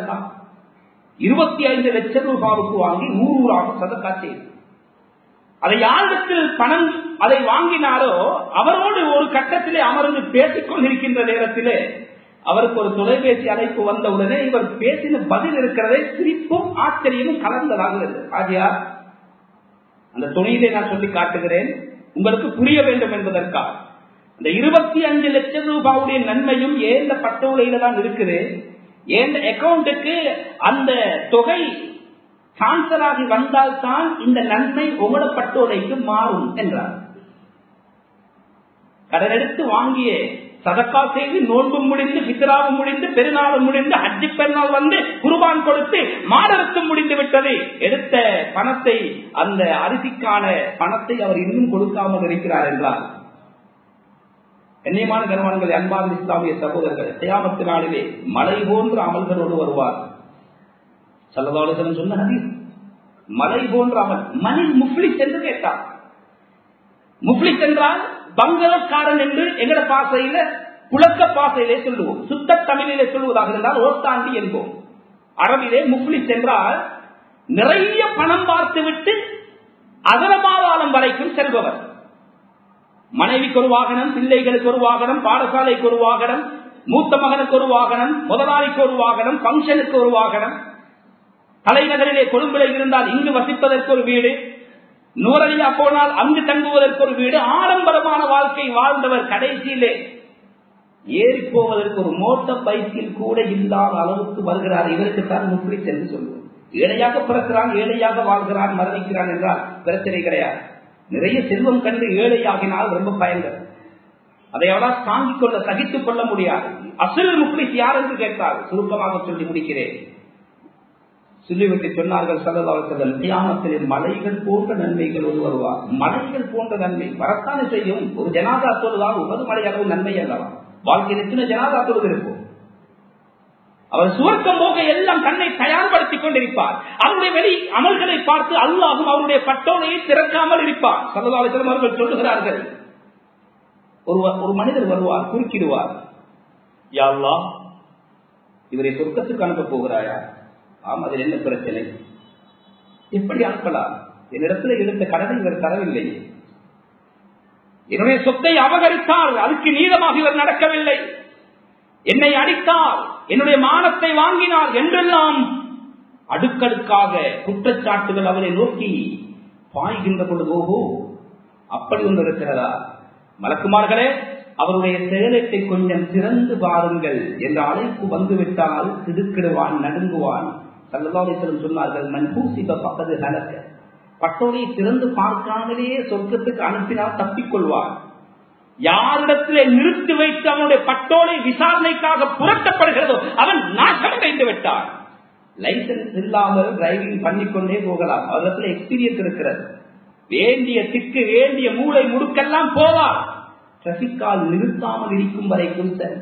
25 லட்சம் ரூபாவுக்கு வாங்கி 100 சதக்கா செய்தார். அதை யாரிடத்தில் பணம் அதை வாங்கினாரோ அவரோடு ஒரு கட்டத்திலே அமர்ந்து பேசிக் கொண்டிருக்கின்ற நேரத்திலே அவருக்கு ஒரு தொலைபேசி அழைப்பு வந்தவுடனே இவர் பேசின பதில் இருக்கிறதே சிரிப்பும் ஆச்சரியமும் கலந்ததாக இருந்தது. ஆஜியா, அந்த துணையிலே நான் சொல்லி காட்டுகிறேன் உங்களுக்கு புரிய வேண்டும் என்பதற்காக. அந்த 25 லட்சம் ரூபாவுடைய நன்மையும் ஏந்த பட்டோலையில தான் இருக்குது. ஏந்த அக்கௌண்ட்டுக்கு அந்த தொகை டிரான்ஸ்பர் ஆகி வந்தால்தான் இந்த நன்மை உங்களோட பட்டோலைக்கு மாறும் என்றார். கடன் எடுத்து வாங்கிய சதக்கா செய்து நோன்பும் முடிந்து பித்ராவும் முடிந்து பெருநாளும் முடிந்து ஹஜ்ஜி பெருநாள் வந்து குர்பான் கொடுத்து மாதத்தும் முடிந்து விட்டது. எடுத்த பணத்தை, அந்த அரிசிக்கான பணத்தை அவர் இன்னும் கொடுக்காமல் இருக்கிறார் என்றார். கண்ணியமான கனவான்கள், அன்பார்ந்த இஸ்லாமிய சகோதரர்கள், கியாமத் நாளிலே மலை போன்ற அமல்களோடு வருவார். ஸல்லல்லாஹு அலைஹி வஸல்லம் சொன்ன ஹதீஸ், மலை போன்ற அமல். மனில் முஃப்லிஸ் என்று கேட்டார். முஃப்லிஸ் என்றால் பங்களக்காரன் என்று எங்கட பாசையில புழக்க பாசையிலே சொல்லுவோம். சுத்த தமிழிலே சொல்வதாக இருந்தால் ஓட்டாண்டி என்போம். அரபிலே முஃப்லிஸ் என்றால் நிறைய பணம் பார்த்து விட்டு அகலபாதாளம் வரைக்கும் செல்பவர். மனைவிக்கு ஒரு வாகனம், பிள்ளைகளுக்கு ஒரு வாகனம், பாடசாலைக்கு ஒரு வாகனம், மூத்த மகனுக்கு ஒரு வாகனம், முதலாளிக்கு ஒரு வாகனம், பங்கனுக்கு ஒரு வாகனம், தலைநகரிலே கொழும்பிலே இருந்தால் இங்கு வசிப்பதற்கு ஒரு வீடு, நூறடியா போனால் அங்கு தங்குவதற்கு ஒரு வீடு, ஆடம்பரமான வாழ்க்கை வாழ்ந்தவர் கடைசியிலே ஏறி போவதற்கு ஒரு மோட்டார் பைக்கில் கூட இல்லாத அளவுக்கு வருகிறார். இவருக்கு தான் முஃப்லிஸ் என்று சொல்லுவோம். ஏழையாக பிறக்கிறான், ஏழையாக வாழ்கிறான், மரணிக்கிறான் என்றால் பிரச்சனை கிடையாது. நிறைய செல்வம் கண்டு ஏழையாகினால் ரொம்ப பயங்கர, அதை அவரால் தாங்கிக் கொள்ள சகித்துக் கொள்ள முடியாது. அசல் முஃப்லிஸ் யார் என்று கேட்டார். சுருக்கமாக சொல்லி முடிக்கிறேன். சொல்லிவிட்டு சொன்னார்கள் ஸல்லல்லாஹு அலைஹி வஸல்லம், கியாமத்திலே மலைகள் போன்ற நன்மைகள் வருவார். மலைகள் போன்ற நன்மை வரத்தானே செய்யும். ஒரு ஜனாதா தொழுதால் 9 மலை அளவு நன்மை அல்லவா? வாழ்க்கையில் எத்தனை ஜனாதா தொழுது இருக்கும். அவர் சுவர்க்கம் போக எல்லாம் தன்னை தயார்படுத்திக் கொண்டிருப்பார். அவருடைய வெளி அமல்களை பார்த்து அல்லாஹ்வும் அவருடைய பட்டோலையை திறக்காமல் இருப்பார். ஸல்லல்லாஹு அலைஹி வஸல்லம் அவர்கள் சொல்லுகிறார்கள், ஒரு மனிதர் வருவார், குறுக்கிடுவார், யா அல்லாஹ், இவரை சொர்க்கத்துக்கு அனுப்ப போகிறாயா? ஆம், அதில் என்ன பிரச்சனை? எப்படி அனுப்பலாம்? என்னிடத்தில் எடுத்த கடனை இவர் தரவில்லை, என்னுடைய சொத்தை அபகரித்தால் அதுக்கு நீளமாக இவர் நடக்கவில்லை, என்னை அடித்தால், என்னுடைய மானத்தை வாங்கினார் என்றெல்லாம் அடுக்கடுக்காக குற்றச்சாட்டுகள் அவரை நோக்கி பாய்கின்ற பொழுதோகோ அப்படி ஒன்று இருக்கிறதா? மலக்குமார்களே, அவருடைய செயலத்தை கொஞ்சம் திறந்து பாருங்கள் என்ற அழைப்பு வந்துவிட்டால் திடுக்கிடுவான், நடுங்குவான். ஸல்லல்லாஹு அலைஹி வஸல்லம் சொன்னார்கள், மன்ஹூசிப ஃபக்கது ஹலக, பட்டோலையை திறந்து பார்க்காமலேயே சொர்க்கத்துக்கு அனுப்பினால் தப்பிக்கொள்வார். யாரிடத்திலே நிறுத்தி வைத்து அவனுடைய பட்டோலை விசாரணைக்காக புரட்டப்படுகிறதோ அவன் நாசமடைந்து விட்டான். லைசன்ஸ் இல்லாமல் டிரைவிங் பண்ணிக்கொண்டே போகலாம். அவரிடத்துல எக்ஸ்பீரியன்ஸ் இருக்கிறது. வேண்டிய திக்கு வேண்டிய மூளை முடுக்கெல்லாம் போவார். டிராபிக்கால் நிறுத்தாமல் இருக்கும் வரைக்கும் சரி.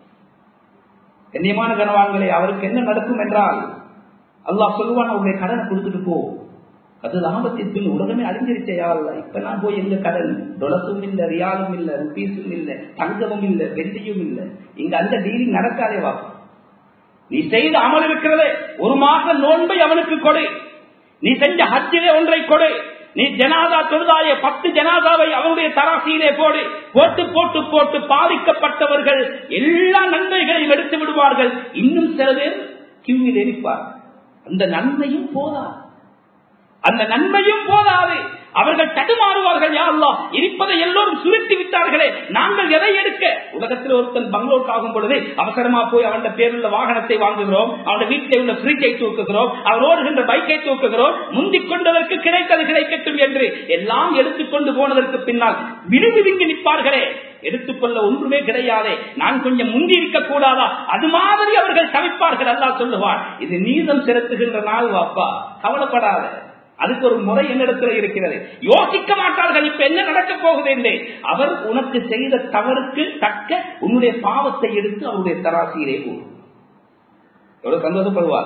கண்ணியமான கனவான்களே, அவருக்கு என்ன நடக்கும் என்றால் அல்லாஹ் சொல்லுவான், அவருடைய கடனை கொடுத்துட்டு போ. அது லாபத்திற்கு உலகமே அறிஞ்சிருச்சையா இல்ல. இப்ப நான் போய் எங்க கடன் டொலஸும் இல்ல, ரியாலும் இல்ல, ருபீஸும் இல்ல, தங்கமும் இல்ல, வெள்ளியும் இல்ல. இங்க அந்த டீலிங் நடக்காதேவா. நீ செய்த அமல் இருக்கிறதே, ஒரு மாசம் நோன்பை அவனுக்கு கொடு. நீ செஞ்ச ஹஜ்ஜிலே ஒன்றை கொடு. நீ ஜனாதா தொழுதாய 10 ஜனாதாவை அவனுடைய தராசியிலே போடு. போட்டு போட்டு போட்டு பாதிக்கப்பட்டவர்கள் எல்லா நன்மைகளையும் எடுத்து விடுவார்கள். இன்னும் சில பேர் கியூவில் இருப்பார். அந்த நன்மையும் போதாது. அந்த நன்மையும் போதாது. அவர்கள் தடுமாறுவார்கள். யா அல்லாஹ், இருப்பதை எல்லோரும் சுருட்டி விட்டார்களே, நாங்கள் எதை எடுக்க? உலகத்தில் ஒருத்தன் பங்களோட் ஆகும் பொழுது அவசரமா போய் அவன் பேருள்ள வாகனத்தை வாங்குகிறோம், அவனுடைய வீட்டில் உள்ள ஃப்ரிட்ஜை தூக்குகிறோம், அவர் ஓடுகின்ற பைக்கை தூக்குகிறோம். முந்திக் கொண்டதற்கு கிடைத்தது கிடைக்கட்டும் என்று எல்லாம் எடுத்துக்கொண்டு போனதற்கு பின்னால் விரும்பி நிற்பார்களே, எடுத்துக்கொள்ள ஒன்றுமே கிடையாதே, நான் கொஞ்சம் முந்தி இருக்க கூடாதா? அது மாதிரி அவர்கள் தவிப்பார்கள். அல்லாஹ் சொல்லுவார், இது நீதம் செலுத்துகின்ற நாள் வாப்பா, கவலைப்படாத. அதுக்கு ஒரு முறை என்னிடத்தில் இருக்கிறது. யோசிக்க மாட்டார்கள் இப்ப என்ன நடக்க போகுது என்று. அவர் உனக்கு செய்த தவறுக்கு தக்க உன்னுடைய பாவத்தை எடுத்து அவருடைய தராசியிலே போடும். எவ்வளவு சந்தோஷப்படுவார்.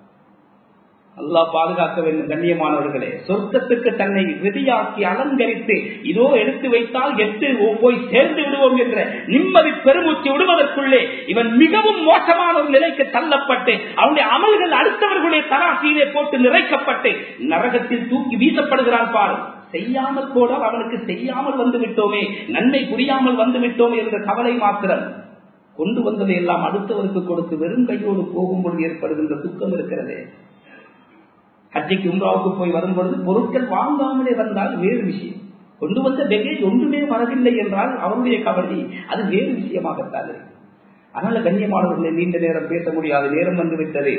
அல்லாஹ் பாதுகாக்க வேண்டும். கண்ணியமானவர்களே, சொர்க்கத்துக்கு தன்னை ரெடியாக்கி அலங்கரித்து இதோ எடுத்து வைத்தால் 8 போய் சேர்ந்து விடுவோம் என்ற நிம்மதி பெருமூச்சு விடுவதற்குள்ளே இவன் மிகவும் மோசமான ஒரு நிலைக்கு தள்ளப்பட்டு அவனுடைய அமல்கள் அடுத்தவர்களுடைய தராசியிலே போட்டு நிறைக்கப்பட்டு நரகத்தில் தூக்கி வீசப்படுகிறான். பாரு, செய்யாமல் போனால் அவனுக்கு செய்யாமல் வந்து விட்டோமே, நன்மை புரியாமல் வந்து விட்டோமே என்ற கவலை மாத்திரம். கொண்டு வந்ததை எல்லாம் அடுத்தவருக்கு கொடுத்து வெறும் கையோடு போகும்போது ஏற்படுகின்ற துக்கம் இருக்கிறதே. ஹஜ்ஜிக்கு உம்ராவுக்கு போய் வரும்பொழுது பொருட்கள் வாங்காமலே வந்தால் வேறு விஷயம். கொண்டு வந்த பேகேஜ் ஒன்றுமே வரவில்லை என்றால் அவருடைய கவலை அது வேறு விஷயமாகத்தான். அதனால கண்ணியமானவர்களை நீண்ட நேரம் பேச முடியாது, நேரம் வந்துவிட்டது.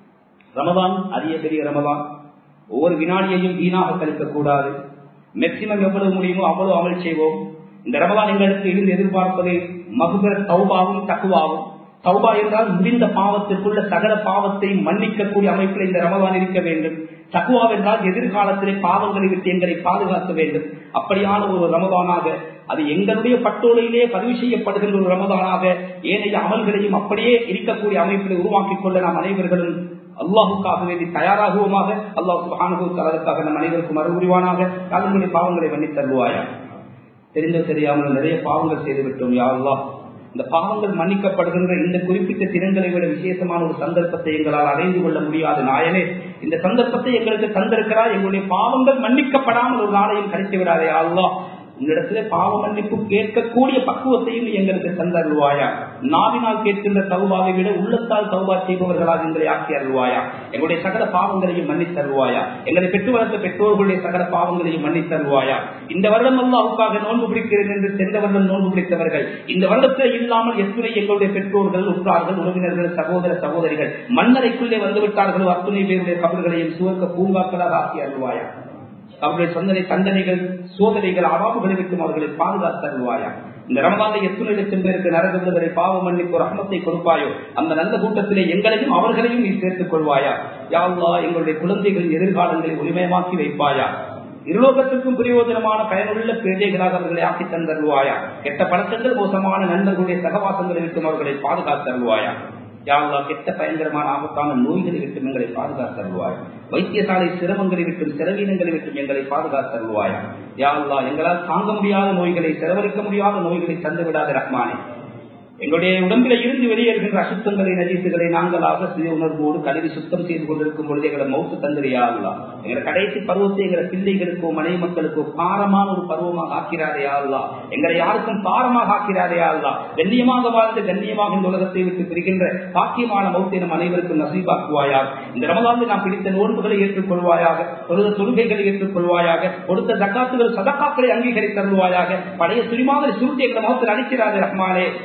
ரமதான் அரிய பெரிய ரமதான். ஒவ்வொரு வினாடியையும் வீணாக கழிக்கக்கூடாது. மேக்சிமம் எவ்வளவு முடியுமோ அவ்வளவு அமல் செய்வோம். இந்த ரமதான் எங்களுக்கு இருந்து எதிர்பார்ப்பது மகுபர் தௌபாவும் தக்குவாவும். தௌபா என்றால் முடிந்த பாவத்திற்குள்ள சகல பாவத்தை மன்னிக்கக்கூடிய அமைப்பில் இந்த ரமதான் இருக்க வேண்டும். தக்குவா என்றால் எதிர்காலத்திலே பாவங்களை விட்டு எங்களை பாதுகாக்க வேண்டும். அப்படியான ஒரு ரமதானாக, அது எங்களுடைய பட்டோலையிலே பதிவு செய்யப்படுகின்ற ஒரு ரமதானாக ஏனைய அமல்களையும் அப்படியே இருக்கக்கூடிய அமைப்பில் உருவாக்கிக் கொள்ள நாம் அனைவர்களும் அல்லாஹுக்காக வேண்டி தயாராகுவோமாக. அல்லாஹ் சுப்ஹானஹு வ தஆலா அதற்காக நம் அனைவருக்கும் அருள் புரிவானாக. நம்முடைய பாவங்களை மன்னித் தருவாயா. தெரிந்தோ தெரியாமல் நிறைய பாவங்கள் செய்துவிட்டோம். யா அல்லாஹ், இந்த பாவங்கள் மன்னிக்கப்படுகின்ற இந்த குறிப்பிட்ட தினங்களை விட விசேஷமான ஒரு சந்தர்ப்பத்தை எங்களால் அடைந்து கொள்ள முடியாது. நாயனே, இந்த சந்தர்ப்பத்தை எங்களுக்கு தந்திருக்கிறார். எங்களுடைய பாவங்கள் மன்னிக்கப்படாமல் ஒரு நாளையும் கழித்து விடாதே. அல்லாஹ், உன்னிடத்திலே பாவ மன்னிப்பு கேட்கக்கூடிய பக்குவத்தையும் எங்களுக்கு தந்தருவாயா. நாவினால் கேட்கின்ற தௌபாவை விட உள்ளத்தால் தௌபா செய்பவர்களாக எங்களை ஆக்கி அருள்வாயா. எங்களுடைய சகல பாவங்களையும் மன்னித்தருவாயா. எங்களை பெற்று வளர்த்த பெற்றோர்களுடைய சகல பாவங்களையும் மன்னித்தருவாயா. இந்த வருடம் அல்லாஹ்வுக்காக நோன்பு பிடிக்கிறேன் என்று சென்ற வருடம் நோன்பு பிடித்தவர்கள் இந்த வருடத்தில் இல்லாமல் எத்துணை எங்களுடைய பெற்றோர்கள், உற்றார்கள், உறவினர்கள், சகோதர சகோதரிகள் மண்ணறைக்குள்ளே வந்துவிட்டார்களோ அத்துணை பேருடைய கபர்களையும் சுவர்க்க பூங்காக்களாக ஆக்கி அருள்வாயா. அவருடைய சொந்தனை தண்டனைகள், சோதனைகள், அவாபுகளை விட்டும் அவர்களை பாதுகாத்தருவாயா. இந்த ரமதானை எத்தனை லட்சம் பேருக்கு நரகங்களை பாவ மன்னிப்பு ரஹ்மத்தை கொடுப்பாயோ அந்த நல்ல கூட்டத்திலே எங்களையும் அவர்களையும் நீ சேர்த்துக் கொள்வாயா. யா அல்லாஹ், எங்களுடைய குழந்தைகளின் எதிர்காலங்களை ஒளிமயமாக்கி வைப்பாயா. இருலோகத்திற்கும் பிரயோஜனமான பயனுள்ள பேதைகளாக அவர்களை ஆக்கி தந்தருவாயா. கெட்ட பழக்கங்கள், மோசமான நண்பர்களுடைய சகவாசங்களை விட்டும் அவர்களை பாதுகாத்தருவாயா. யா அல்லாஹ், கெட்ட பயங்கரமான ஆபத்தான நோய்களை விட்டும் எங்களை பாதுகாத்தருவாயா. வைத்தியசாலை சிரமங்களை விட்டும் செலவீனங்களை விட்டும் எங்களை பாதுகாத்தருவாயா. யா அல்லாஹ், எங்களால் தாங்க முடியாத நோய்களை, செலவழிக்க முடியாத நோய்களை தந்துவிடாத ரஹ்மானே. எங்களுடைய உடம்பில இருந்து வெளியேறுகின்ற அசுத்தங்களை, நஜீசுகளை நாங்களாக சுய உணர்வோடு கழுவி சுத்தம் செய்து கொண்டிருக்கும் பொழுது எங்களை மௌத்து தந்திரியா அல்லா. எங்களை கடைசி பருவத்தை எங்களை பிள்ளைகளுக்கோ மனைவி மக்களுக்கோ பாரமான ஒரு பருவமாக ஆக்கிறாரே அல்லா. எங்களை யாருக்கும் பாரமாக ஆக்கிறாரே அல்லா. கண்ணியமாக வாழ்ந்து கண்ணியமாக இந்த உலகத்தை விட்டு பிரிக்கின்ற பாக்கியமான மௌத்தை நம் அனைவருக்கும் நசீபாக்குவாயாக. இந்த ரமலானில் நாம் பிடித்த நோன்புகளை ஏற்றுக்கொள்வாயாக, தொழுத தொழுகைகளை ஏற்றுக்கொள்வாயாக, கொடுத்த ஜக்காத்துகள் சதக்காக்களை அங்கீகரித்தருள்வாயாக. பழைய சுரிமாதிரி சுருட்டி எங்களை மௌத்தில் அளிக்கிறாரே ரஹ்மானே. யா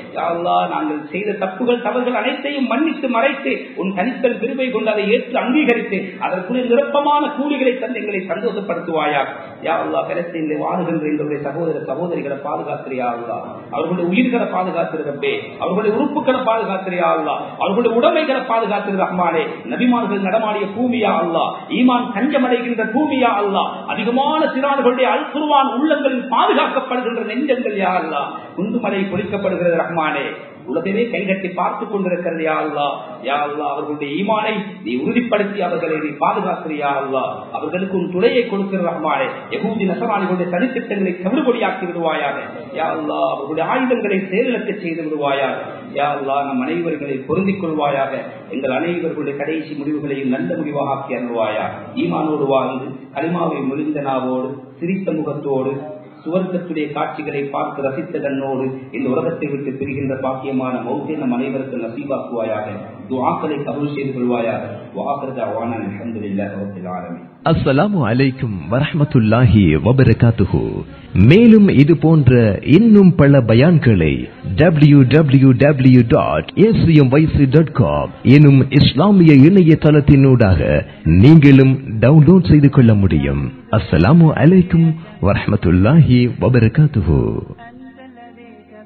அல்லாஹ் நாங்கள் செய்த தப்புகள் தவறுகள் அனைத்தையும் மன்னித்து மறைத்து உன் தனித்தல் கிருபை கொண்டு அதை ஏற்று அங்கீகரித்து அதற்குரிய நிரப்பமான கூலிகளை தந்து எங்களை சந்தோஷப்படுத்துவாயாக. யா அல்லாஹ் பலஸ்தீனிலே வாழுகின்ற எங்களுடைய சகோதர சகோதரிகளை பாதுகாத்திரியா அல்லாஹ், அவர்களுடைய உயிர்களை பாதுகாத்திருக்கே, அவர்களுடைய உறுப்புகளை பாதுகாத்திரியா அல்லாஹ், அவர்களுடைய உடைமைகளை பாதுகாத்திரு ரஹ்மானே. நபிமார்கள் நடமாடிய பூமியா அல்லாஹ், ஈமான் கஞ்சமடைகின்ற பூமியா அல்லாஹ், அதிகமான சிறார்களுடைய அல் குர்ஆன் உள்ளங்களில் பாதுகாக்கப்படுகின்ற நெஞ்சங்கள் யா அல்லாஹ், குண்டுமலை பொழிக்கப்படுகிறது ரஹ்மானே. உலகமே கைகட்டி பார்த்துக் கொண்டிருக்கிறது யா அல்லாஹ். யா அல்லாஹ் அவர்களுடைய ஈமானை நீ உறுதிப்படுத்தி அவர்களை நீ பாதுகாக்கிறியா அல்லாஹ். அவர்களுக்கு உன் துணையை கொடுக்கிற ரஹ்மானே. யகூதி நஸரானிகளுடைய சதித்திட்டங்களை தவிடுபடியாக்கி விடுவாயாக யா அல்லாஹ். அவர்களுடைய ஆயுதங்களை செயலிழக்க செய்து விடுவாயாக யா அல்லாஹ். நம் அனைவர்களை பொருந்திக் கொள்வாயாக. எங்கள் அனைவர்களுடைய கடைசி முடிவுகளையும் நல்ல முடிவாக ஆக்கி அருள்வாயாக. ஈமானோடு வாழ்ந்து கலிமாவை முறிந்த நாவோடு சிரித்த முகத்தோடு சுவர்க்கத்துடைய காட்சிகளை பார்த்து ரசித்த கண்ணோடு இந்த உலகத்தை விட்டு பிரிகின்ற பாக்கியமான மௌத்தை நம் அனைவருக்கு நசீபாக்குவாயாக. துஆக்களை கபூல் செய்து கொள்வாயாக. வஆகிரு தஅவானா அல்ஹம்துலில்லாஹி ரப்பில் ஆலமீன். அஸ்ஸலாமு அலைக்கும் வரஹ்மத்துல்லாஹி வபரகாத்துஹு. மேலும் இது போன்ற இன்னும் பல பயான்களை www.acmyc.com எனும் இஸ்லாமிய இணையதளத்தினூடாக நீங்களும் டவுன்லோட் செய்து கொள்ள முடியும். அஸ்ஸலாமு அலைக்கும் வரஹ்மத்துல்லாஹி வபரகாத்துஹு.